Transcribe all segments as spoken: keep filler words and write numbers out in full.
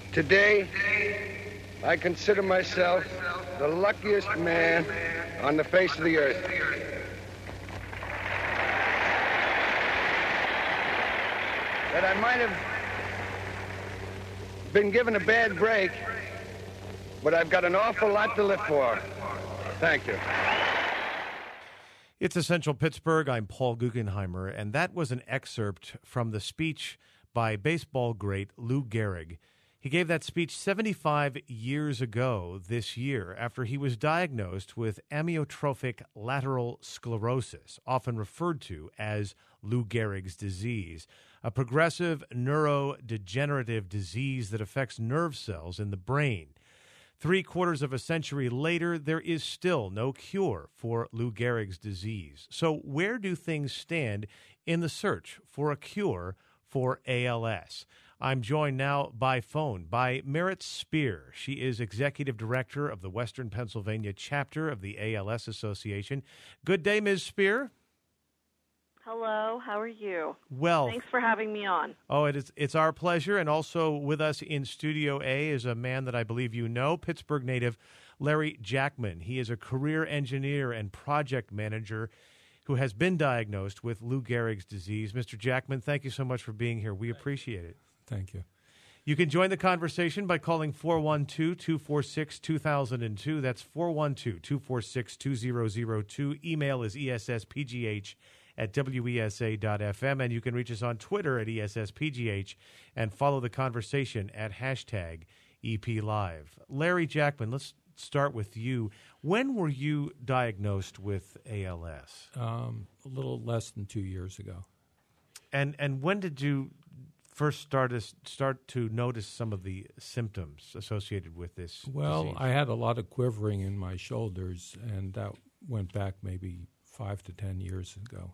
Today, I consider myself the luckiest man on the face of the earth. That I might have been given a bad break, but I've got an awful lot to live for. Thank you. It's Essential Pittsburgh. I'm Paul Guggenheimer, and that was an excerpt from the speech by baseball great Lou Gehrig. He gave that speech seventy-five years ago this year after he was diagnosed with amyotrophic lateral sclerosis, often referred to as Lou Gehrig's disease, a progressive neurodegenerative disease that affects nerve cells in the brain. Three quarters of a century later, there is still no cure for Lou Gehrig's disease. So where do things stand in the search for a cure for A L S? I'm joined now by phone by Merit Spear. She is Executive Director of the Western Pennsylvania chapter of the A L S Association. Good day, Miz Spear. Hello, how are you? Well, thanks for having me on. Oh, it is, it's our pleasure. And also with us in Studio A is a man that I believe you know, Pittsburgh native Larry Jackman. He is a career engineer and project manager who has been diagnosed with Lou Gehrig's disease. Mister Jackman, thank you so much for being here. We appreciate it. Thank you. You can join the conversation by calling four one two, two four six, two thousand two. That's four one two, two four six, two zero zero two. Email is E S S P G H at W E S A dot F M. And you can reach us on Twitter at E S S P G H and follow the conversation at hashtag E P Live. Larry Jackman, let's start with you. When were you diagnosed with A L S? Um, a little less than two years ago. And and when did you first start to, start to notice some of the symptoms associated with this Well, disease? I had a lot of quivering in my shoulders, and that went back maybe five to ten years ago.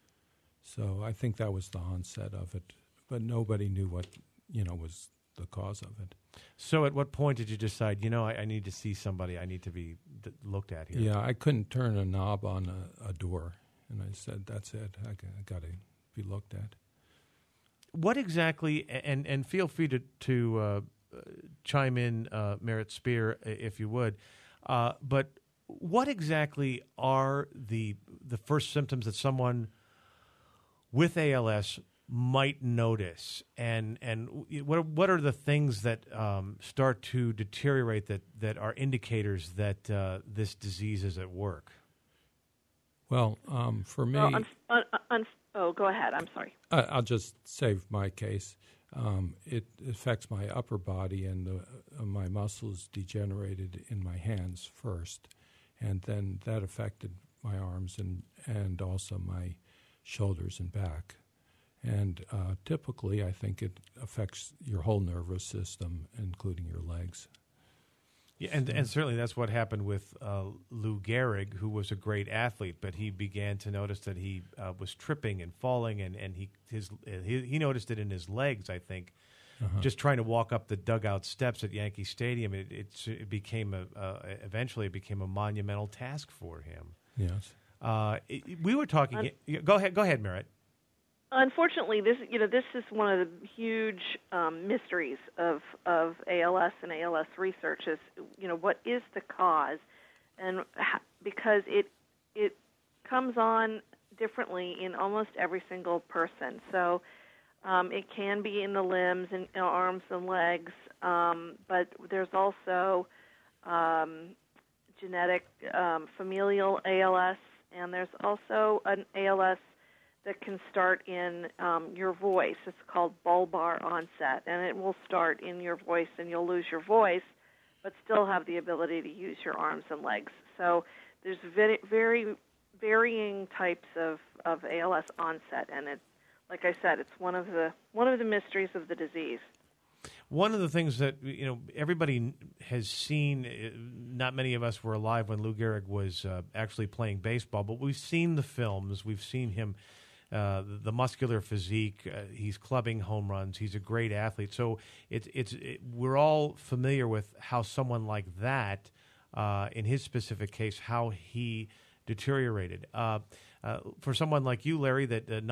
So I think that was the onset of it, but nobody knew what, you know, was the cause of it. So at what point did you decide, you know, I, I need to see somebody, I need to be d- looked at here? Yeah, I couldn't turn a knob on a, a door, and I said, that's it, I, I got to be looked at. What exactly, and, and feel free to, to uh, chime in, uh, Merit Spear, if you would, uh, but what exactly are the the first symptoms that someone with A L S might notice, and and what what are the things that um, start to deteriorate that, that are indicators that uh, this disease is at work? Well, um, for me... Well, un- un- un- oh, go ahead. I'm sorry. I, I'll just save my case. Um, it affects my upper body, and the, uh, my muscles degenerated in my hands first, and then that affected my arms and, and also my shoulders and back. And uh, typically, I think it affects your whole nervous system, including your legs. Yeah, and, and certainly that's what happened with uh, Lou Gehrig, who was a great athlete, but he began to notice that he uh, was tripping and falling, and, and he his he, he noticed it in his legs, I think, uh-huh. just trying to walk up the dugout steps at Yankee Stadium. It, it, it became a uh, eventually it became a monumental task for him. Yes. Uh, it, we were talking. Um, go ahead, go ahead, Merritt. Unfortunately, this you know this is one of the huge um, mysteries of of A L S and A L S research. Is you know what is the cause, and ha- because it it comes on differently in almost every single person. So um, it can be in the limbs and you know, arms and legs, um, but there's also um, genetic um, familial A L S, and there's also an A L S that can start in um, your voice. It's called bulbar onset, and it will start in your voice, and you'll lose your voice, but still have the ability to use your arms and legs. So there's very, very varying types of, of A L S onset, and it, like I said, it's one of the one of the mysteries of the disease. One of the things that you know everybody has seen, not many of us were alive when Lou Gehrig was uh, actually playing baseball, but we've seen the films, we've seen him. Uh, the, the muscular physique, uh, he's clubbing home runs. He's a great athlete. So it's it's it, we're all familiar with how someone like that, uh, in his specific case, how he deteriorated. Uh, uh, for someone like you, Larry, that uh, not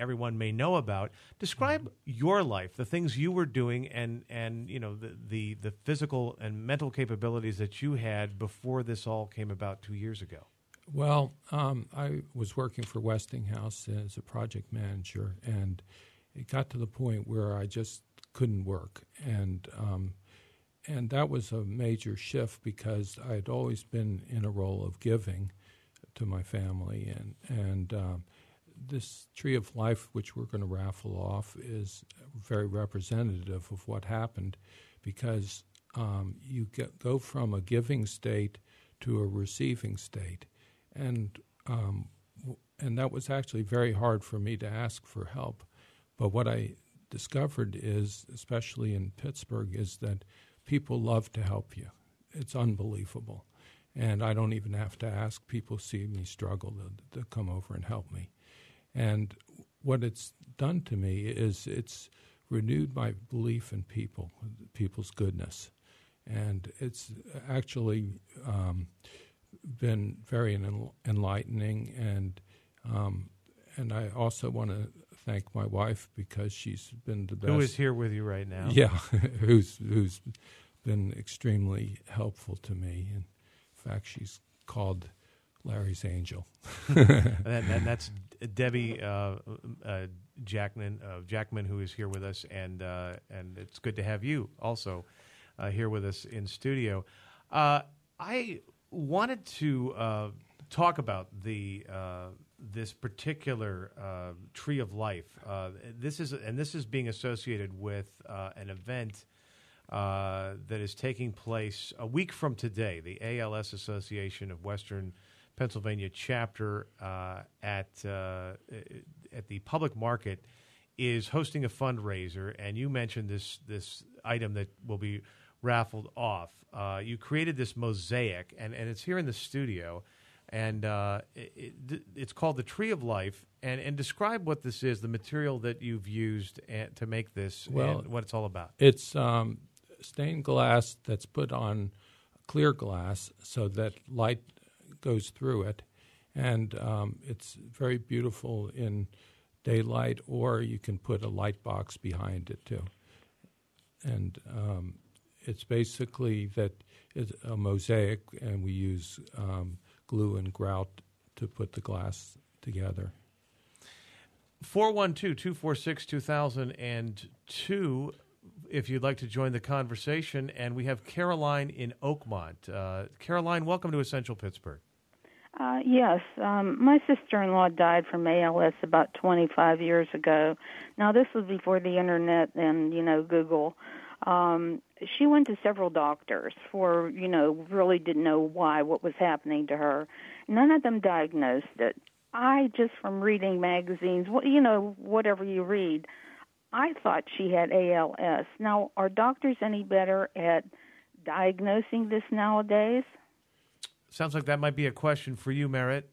everyone may know about. Describe your life, the things you were doing, and and you know the the, the physical and mental capabilities that you had before this all came about two years ago. Well, um, I was working for Westinghouse as a project manager, and it got to the point where I just couldn't work, and um, and that was a major shift because I had always been in a role of giving to my family, and and um, this Tree of Life, which we're going to raffle off, is very representative of what happened, because um, you get, go from a giving state to a receiving state. And um, and that was actually very hard for me to ask for help. But what I discovered is, especially in Pittsburgh, is that people love to help you. It's unbelievable. And I don't even have to ask. People see me struggle to, to come over and help me. And what it's done to me is it's renewed my belief in people, people's goodness. And it's actually... Um, been very enlightening, and um, and I also want to thank my wife because she's been the best. Who is here with you right now? Yeah, who's who's been extremely helpful to me. In fact, she's called Larry's angel. and, and that's Debbie uh, uh, Jackman, uh, Jackman, who is here with us, and uh, and it's good to have you also uh, here with us in studio. Uh, I. wanted to uh, talk about the uh, this particular uh, Tree of Life. Uh, this is and this is being associated with uh, an event uh, that is taking place a week from today. The A L S Association of Western Pennsylvania chapter uh, at uh, at the public market is hosting a fundraiser, and you mentioned this this item that will be raffled off. Uh, you created this mosaic, and, and it's here in the studio, and uh, it, it, it's called the Tree of Life. And, and describe what this is, the material that you've used and, to make this, well, and what it's all about. It's um, stained glass that's put on clear glass so that light goes through it, and um, it's very beautiful in daylight, or you can put a light box behind it too. And um, it's basically that it's a mosaic, and we use um, glue and grout to put the glass together. four one two, two four six, two thousand two if you'd like to join the conversation. And we have Caroline in Oakmont. Uh, Caroline, welcome to Essential Pittsburgh. Uh, yes. Um, my sister-in-law died from A L S about twenty-five years ago. Now, this was before the Internet and, you know, Google. Um, she went to several doctors for, you know, really didn't know why, what was happening to her. None of them diagnosed it. I, just from reading magazines, you know, whatever you read, I thought she had A L S. Now, are doctors any better at diagnosing this nowadays? Sounds like that might be a question for you, Merritt.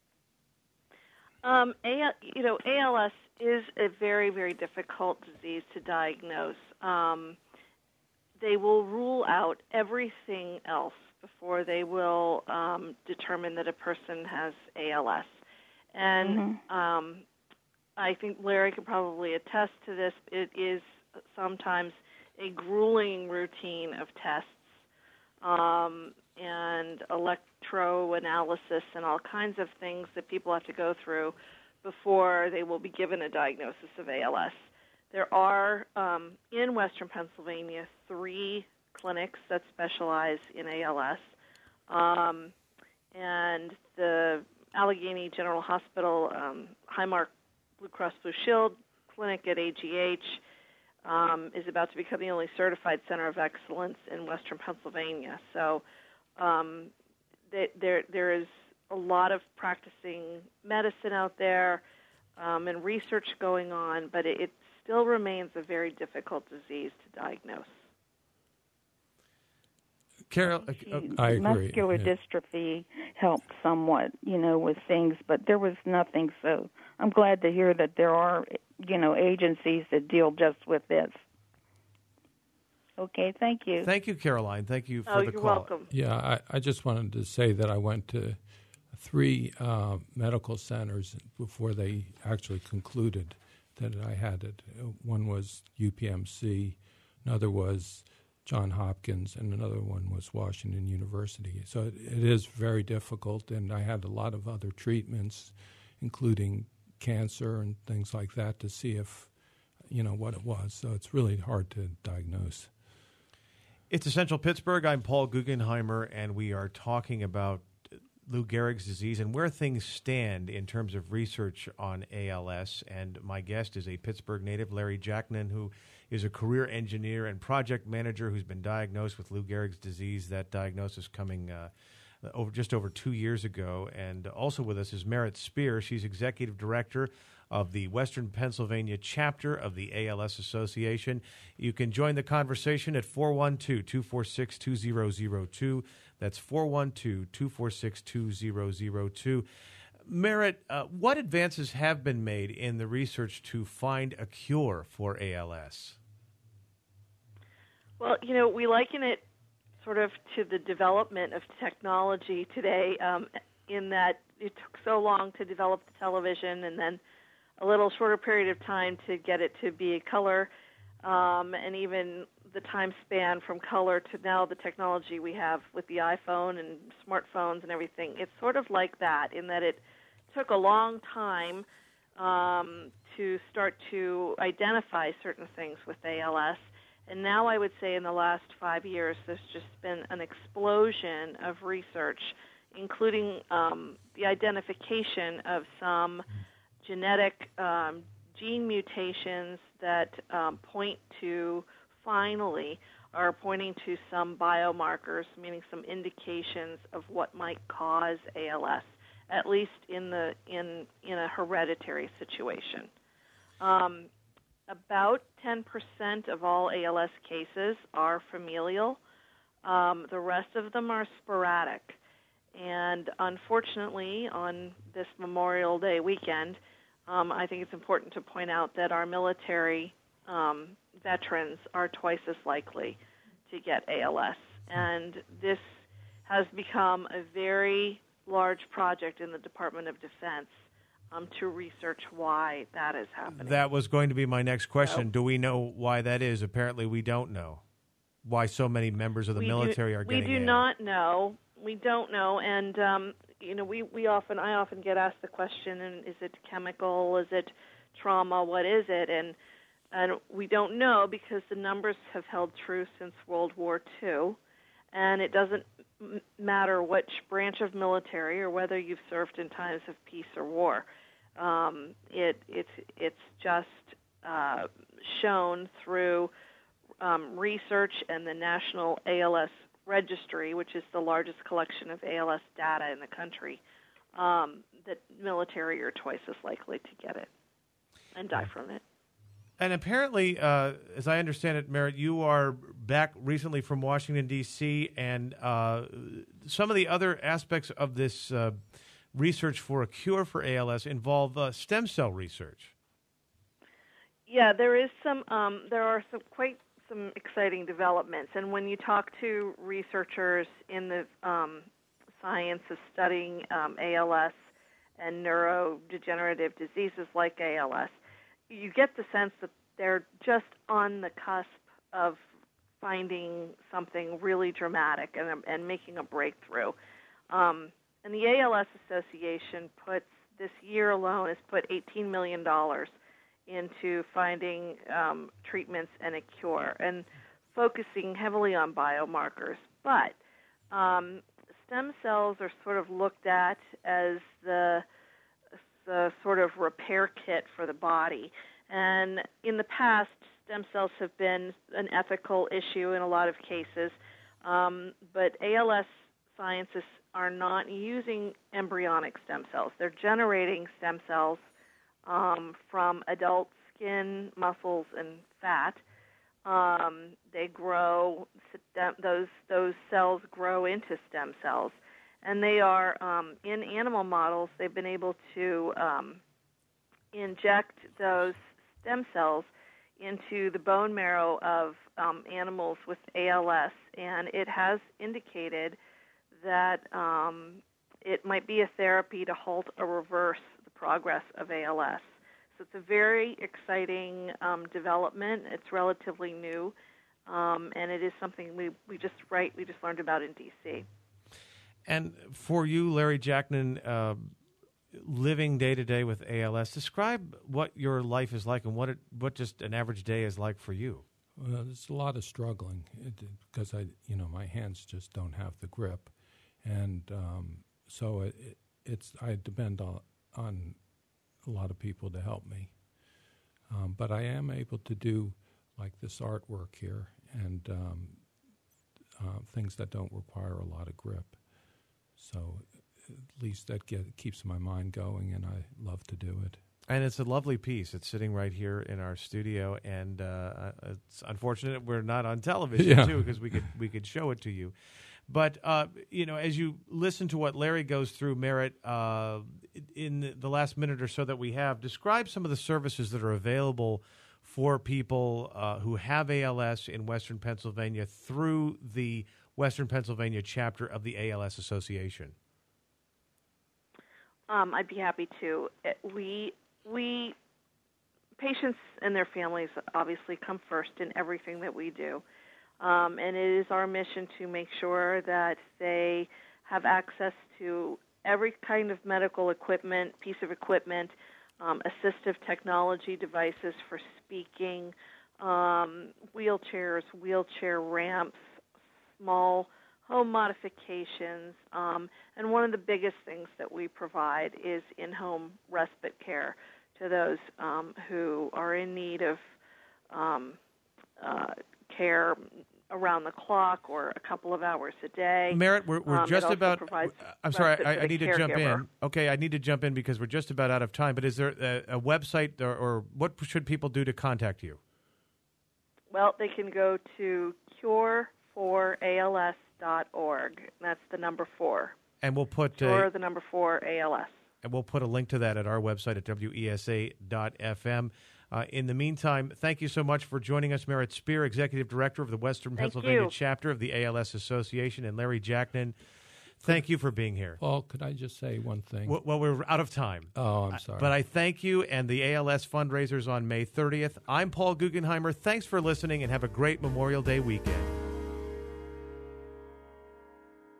Um, A- you know, A L S is a very, very difficult disease to diagnose. Um, they will rule out everything else before they will um, determine that a person has A L S. And mm-hmm. um, I think Larry could probably attest to this. It is sometimes a grueling routine of tests um, and electroanalysis and all kinds of things that people have to go through before they will be given a diagnosis of A L S. There are, um, in Western Pennsylvania, three clinics that specialize in A L S. Um, and the Allegheny General Hospital, um, Highmark Blue Cross Blue Shield Clinic at A G H um, is about to become the only certified center of excellence in Western Pennsylvania. So um, th- there there is a lot of practicing medicine out there um, and research going on, but it, it still remains a very difficult disease to diagnose. Carol, uh, I agree. Muscular yeah. dystrophy helped somewhat, you know, with things, but there was nothing. So I'm glad to hear that there are, you know, agencies that deal just with this. Okay, thank you. Thank you, Caroline. Thank you for oh, the you're call. welcome. Yeah, I, I just wanted to say that I went to three uh, medical centers before they actually concluded that I had it. One was U P M C, another was Johns Hopkins, and another one was Washington University. So it, it is very difficult, and I had a lot of other treatments, including cancer and things like that, to see if, you know, what it was. So it's really hard to diagnose. It's Essential Pittsburgh. I'm Paul Guggenheimer, and we are talking about Lou Gehrig's disease and where things stand in terms of research on A L S. And my guest is a Pittsburgh native, Larry Jackman, who is a career engineer and project manager who's been diagnosed with Lou Gehrig's disease. That diagnosis coming uh, over just over two years ago. And also with us is Merit Spear. She's executive director of the Western Pennsylvania chapter of the A L S Association. You can join the conversation at four one two, two four six, two zero zero two. That's four one two, two four six, two zero zero two. Merit, uh, what advances have been made in the research to find a cure for A L S? Well, you know, we liken it sort of to the development of technology today, um, in that it took so long to develop the television and then a little shorter period of time to get it to be a color, um, and even the time span from color to now the technology we have with the iPhone and smartphones and everything. It's sort of like that in that it took a long time um, to start to identify certain things with A L S. And now I would say in the last five years there's just been an explosion of research, including um, the identification of some genetic um, gene mutations that um, point to, finally, are pointing to some biomarkers, meaning some indications of what might cause A L S, at least in the in in a hereditary situation. Um, about ten percent of all A L S cases are familial. Um, the rest of them are sporadic. And unfortunately, on this Memorial Day weekend, um, I think it's important to point out that our military um, veterans are twice as likely to get A L S. And this has become a very large project in the Department of Defense um, to research why that is happening. That was going to be my next question. So, do we know why that is? Apparently we don't know why so many members of the we military do, are getting We do A L S. not know. We don't know. And, um, you know, we, we often, I often get asked the question, and is it chemical? Is it trauma? What is it? And And we don't know because the numbers have held true since World War Two, and it doesn't m- matter which branch of military or whether you've served in times of peace or war. Um, it, it's it's just uh, shown through um, research and the National A L S Registry, which is the largest collection of A L S data in the country, um, that military are twice as likely to get it and die from it. And apparently, uh, as I understand it, Merritt, you are back recently from Washington, D C, and uh, some of the other aspects of this uh, research for a cure for A L S involve uh, stem cell research. Yeah, there is some. Um, there are some quite some exciting developments, and when you talk to researchers in the um, science of studying um, A L S and neurodegenerative diseases like A L S, you get the sense that they're just on the cusp of finding something really dramatic and, and making a breakthrough. Um, and the A L S Association puts, this year alone, has put eighteen million dollars into finding um, treatments and a cure, and focusing heavily on biomarkers. But um, stem cells are sort of looked at as the the sort of repair kit for the body. And in the past, stem cells have been an ethical issue in a lot of cases, um, but A L S scientists are not using embryonic stem cells. They're generating stem cells um, from adult skin, muscles, and fat. Um, they grow, those, those cells grow into stem cells. And they are, um, in animal models, they've been able to um, inject those stem cells into the bone marrow of um, animals with A L S, and it has indicated that um, it might be a therapy to halt or reverse the progress of A L S. So it's a very exciting um, development. It's relatively new, um, and it is something we, we just right we just learned about in D C. And for you, Larry Jacknin, uh, living day to day with A L S, describe what your life is like and what it, what just an average day is like for you. Well, there's a lot of struggling because I, you know, my hands just don't have the grip, and um, so it, it's I depend on, on a lot of people to help me. Um, but I am able to do like this artwork here and um, uh, things that don't require a lot of grip. So at least that get, keeps my mind going, and I love to do it. And it's a lovely piece. It's sitting right here in our studio, and uh, it's unfortunate we're not on television yeah. too, because we could we could show it to you. But uh, you know, as you listen to what Larry goes through, Merritt, uh, in the last minute or so that we have, describe some of the services that are available for people uh, who have A L S in Western Pennsylvania through the Western Pennsylvania chapter of the A L S Association. Um, I'd be happy to. We we patients and their families obviously come first in everything that we do. Um, and it is our mission to make sure that they have access to every kind of medical equipment, piece of equipment, um, assistive technology devices for speaking, um, wheelchairs, wheelchair ramps, small home modifications. Um, and one of the biggest things that we provide is in-home respite care to those um, who are in need of um, uh, care around the clock or a couple of hours a day. Merritt, we're, we're um, just about... I'm sorry, I, I need to jump caregiver. in. Okay, I need to jump in because we're just about out of time, but is there a, a website or, or what should people do to contact you? Well, they can go to cure for A L S dot org. That's the number four. And we'll put... Cure, uh, the number four, A L S. And we'll put a link to that at our website at W E S A dot F M. Uh, in the meantime, thank you so much for joining us, Merritt Spear, Executive Director of the Western Thank Pennsylvania you. chapter of the A L S Association, and Larry Jacknin. Thank you for being here. Paul, could I just say one thing? Well, well we're out of time. Oh, I'm sorry. But I thank you and the A L S fundraisers on May thirtieth. I'm Paul Guggenheimer. Thanks for listening, and have a great Memorial Day weekend.